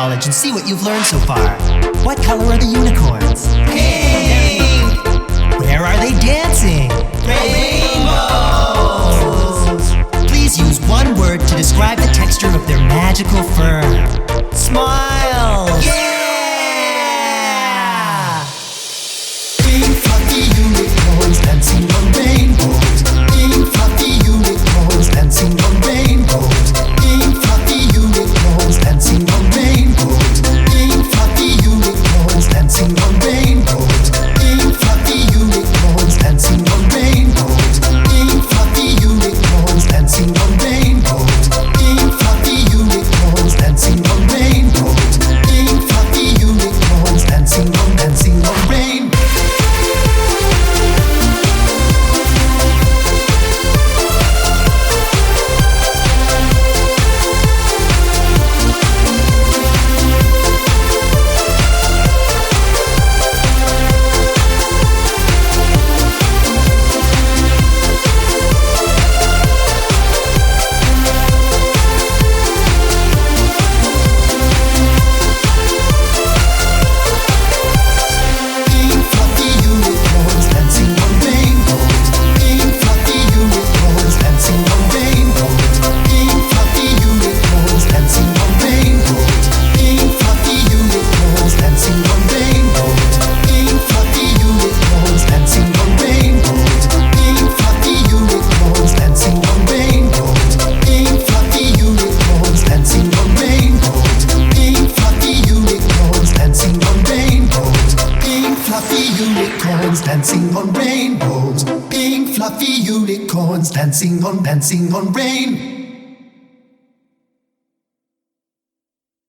knowledge and see what you've learned so far. What color are the unicorns? Pink! Where are they dancing? Rainbows! Please use one word to describe the texture of their magical fur. Smile! Yeah! Pink fluffy unicorns dancing on rainbows. Pink fluffy unicorns dancing on rainbows. Pink fluffy unicorns dancing on rainbows. Pink fluffy unicorns dancing on rainbows. Pink fluffy unicorns dancing on rainbows. Pink fluffy unicorns dancing on rainbows. Pink fluffy unicorns dancing on rainbows. Pink fluffy unicorns dancing on rainbows. Dancing on rain.